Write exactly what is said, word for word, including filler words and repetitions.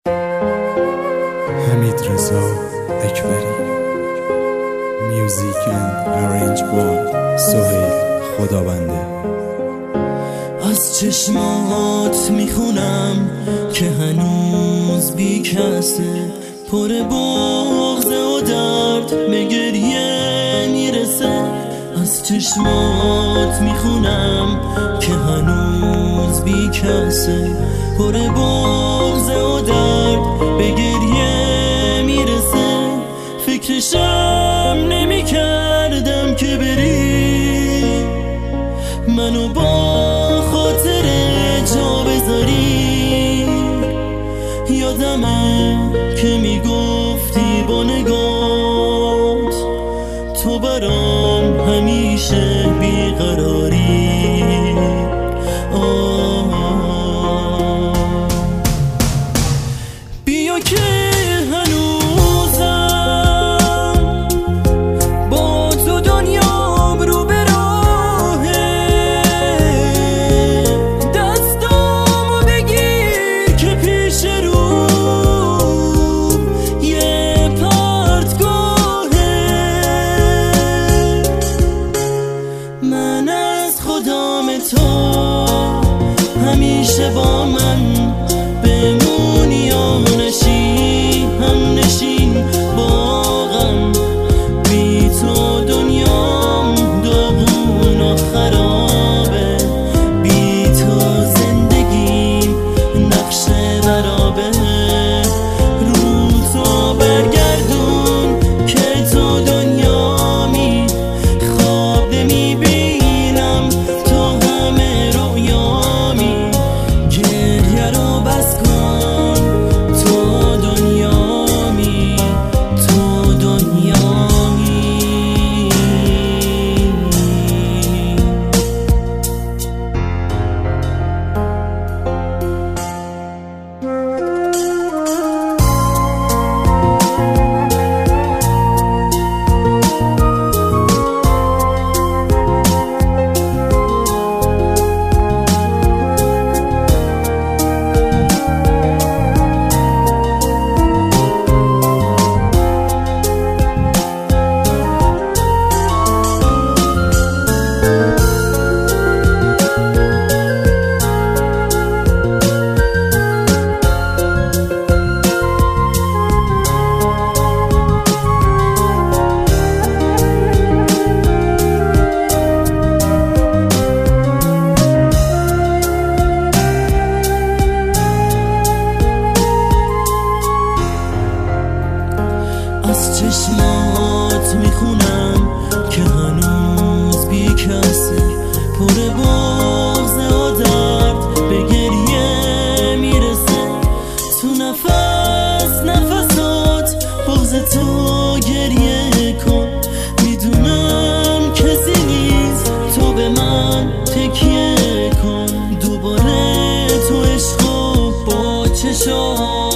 حمیدرضا اکبری. میوزیک اند ارنج بای سهیل خدابنده. از چشمات میخونم که هنوز بی کسه، پر بغضه و درد به گریه میرسه. از چشمات میخونم که هنوز بی کسه، پر بغضه و درد به گریه میرسه. فکرشم نمی کردم که بری، منو با خاطر جا بذاری. یادمه که میگفتی با نگات تو برام همیشه بیقراری. آه بیا که هنوزم با تو دنیام رو به راهه. دستامو بگیر که پیش رو یه پرتگاهه. من از خدام تو همیشه با من بمونی یا نشی هم نشین باغم. بی تو دنیام داغون و خرابه، بی تو زندگیم نقش برابه. رو تو برگردون که تو دنیامی، خواب نمیبینم تو همه رویامی. گریه رو بس کن تو دنیامی، تو دنیامی. از چشمات میخونم که هنوز بی کسه، پر بغضه و درد به گریه میرسه. تو نفس نفسات بغض تو گریه کن. میدونم کسی نیست تو به من تکیه کن. دوباره تو عشقو با چشات